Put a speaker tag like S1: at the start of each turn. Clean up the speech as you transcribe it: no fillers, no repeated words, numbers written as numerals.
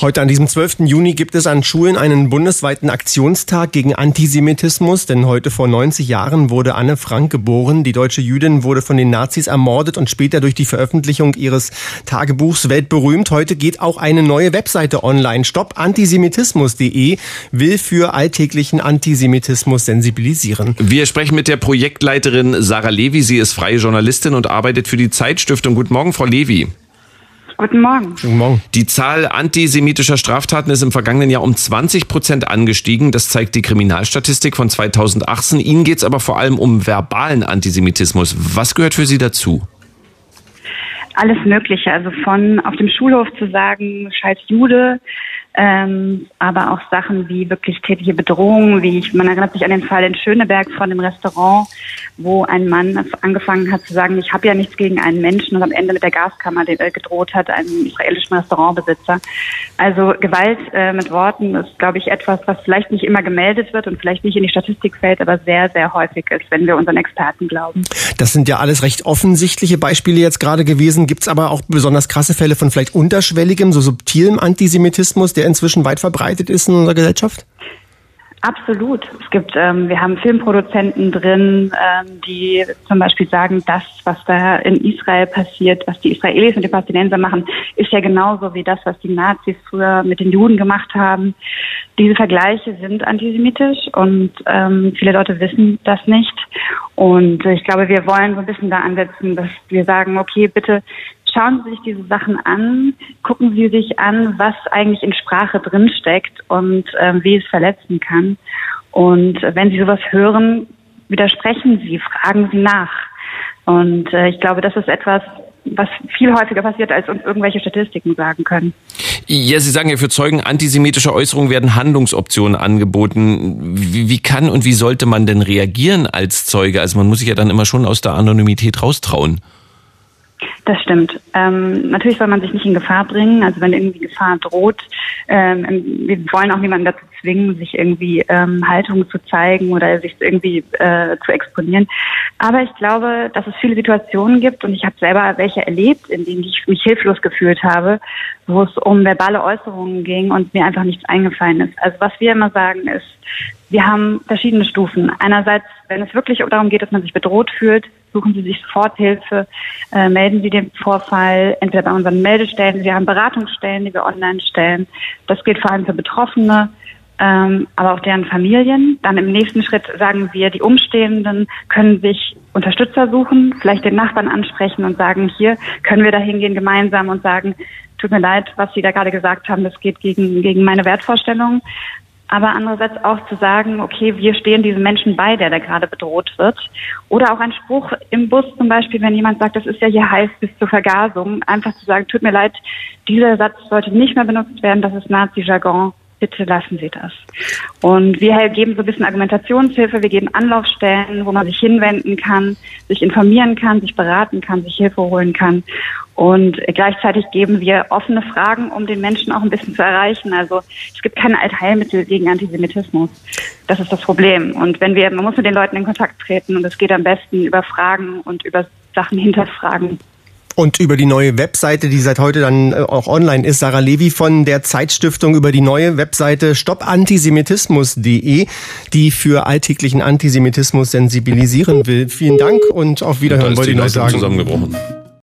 S1: Heute an diesem 12. Juni gibt es an Schulen einen bundesweiten Aktionstag gegen Antisemitismus, denn heute vor 90 Jahren wurde Anne Frank geboren. Die deutsche Jüdin wurde von den Nazis ermordet und später durch die Veröffentlichung ihres Tagebuchs weltberühmt. Heute geht auch eine neue Webseite online. Stopantisemitismus.de will für alltäglichen Antisemitismus sensibilisieren.
S2: Wir sprechen mit der Projektleiterin Sarah Levy. Sie ist freie Journalistin und arbeitet für die Zeitstiftung. Guten Morgen, Frau Levy.
S3: Guten Morgen.
S1: Guten Morgen.
S2: Die Zahl antisemitischer Straftaten ist im vergangenen Jahr um 20% angestiegen. Das zeigt die Kriminalstatistik von 2018. Ihnen geht es aber vor allem um verbalen Antisemitismus. Was gehört für Sie dazu?
S3: Alles Mögliche. Also von auf dem Schulhof zu sagen, scheiß Jude, aber auch Sachen wie wirklich tätliche Bedrohungen, man erinnert sich an den Fall in Schöneberg von dem Restaurant, wo ein Mann angefangen hat zu sagen, ich habe ja nichts gegen einen Menschen und am Ende mit der Gaskammer gedroht hat, einem israelischen Restaurantbesitzer. Also Gewalt mit Worten ist, glaube ich, etwas, was vielleicht nicht immer gemeldet wird und vielleicht nicht in die Statistik fällt, aber sehr, sehr häufig ist, wenn wir unseren Experten glauben.
S1: Das sind ja alles recht offensichtliche Beispiele jetzt gerade gewesen. Gibt es aber auch besonders krasse Fälle von vielleicht unterschwelligem, so subtilem Antisemitismus, der inzwischen weit verbreitet ist in unserer Gesellschaft?
S3: Absolut. Es gibt, wir haben Filmproduzenten drin, die zum Beispiel sagen, das, was da in Israel passiert, was die Israelis und die Palästinenser machen, ist ja genauso wie das, was die Nazis früher mit den Juden gemacht haben. Diese Vergleiche sind antisemitisch und viele Leute wissen das nicht. Und ich glaube, wir wollen so ein bisschen da ansetzen, dass wir sagen, okay, bitte schauen Sie sich diese Sachen an, gucken Sie sich an, was eigentlich in Sprache drinsteckt und wie es verletzen kann. Und wenn Sie sowas hören, widersprechen Sie, fragen Sie nach. Und ich glaube, das ist etwas, was viel häufiger passiert, als uns irgendwelche Statistiken sagen können.
S2: Ja, Sie sagen ja, für Zeugen antisemitischer Äußerungen werden Handlungsoptionen angeboten. Wie kann und wie sollte man denn reagieren als Zeuge? Also man muss sich ja dann immer schon aus der Anonymität raustrauen.
S3: Das stimmt. Natürlich soll man sich nicht in Gefahr bringen. Also wenn irgendwie Gefahr droht, wir wollen auch niemanden dazu zwingen, sich irgendwie Haltung zu zeigen oder sich irgendwie zu exponieren. Aber ich glaube, dass es viele Situationen gibt und ich habe selber welche erlebt, in denen ich mich hilflos gefühlt habe, wo es um verbale Äußerungen ging und mir einfach nichts eingefallen ist. Also was wir immer sagen ist, wir haben verschiedene Stufen. Einerseits, wenn es wirklich darum geht, dass man sich bedroht fühlt, suchen Sie sich sofort Hilfe, melden Sie den Vorfall entweder bei unseren Meldestellen, wir haben Beratungsstellen, die wir online stellen. Das gilt vor allem für Betroffene, aber auch deren Familien. Dann im nächsten Schritt sagen wir, die Umstehenden können sich Unterstützer suchen, vielleicht den Nachbarn ansprechen und sagen, hier können wir da hingehen gemeinsam und sagen, tut mir leid, was Sie da gerade gesagt haben, das geht gegen meine Wertvorstellungen. Aber andererseits auch zu sagen, okay, wir stehen diesem Menschen bei, der da gerade bedroht wird. Oder auch ein Spruch im Bus zum Beispiel, wenn jemand sagt, das ist ja hier heiß bis zur Vergasung, einfach zu sagen, tut mir leid, dieser Satz sollte nicht mehr benutzt werden, das ist Nazi-Jargon, bitte lassen Sie das. Und wir geben so ein bisschen Argumentationshilfe, wir geben Anlaufstellen, wo man sich hinwenden kann, sich informieren kann, sich beraten kann, sich Hilfe holen kann. Und gleichzeitig geben wir offene Fragen, um den Menschen auch ein bisschen zu erreichen. Also es gibt kein Allheilmittel gegen Antisemitismus. Das ist das Problem. Und man muss mit den Leuten in Kontakt treten und es geht am besten über Fragen und über Sachen hinterfragen.
S1: Und über die neue Webseite, die seit heute dann auch online ist, Sarah Levy von der Zeitstiftung über die neue Webseite stopantisemitismus.de, die für alltäglichen Antisemitismus sensibilisieren will. Vielen Dank und auf Wiederhören, wollte ich noch sagen.
S2: Zusammengebrochen.